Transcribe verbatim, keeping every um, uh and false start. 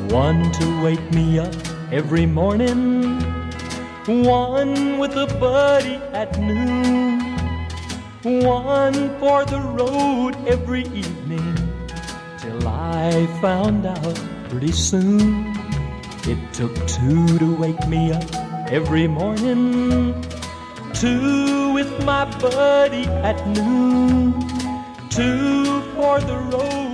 One to wake me up every morning, one with a buddy at noon, one for the road every evening, till I found out pretty soon it took two to wake me up every morning, two with my buddy at noon, two for the road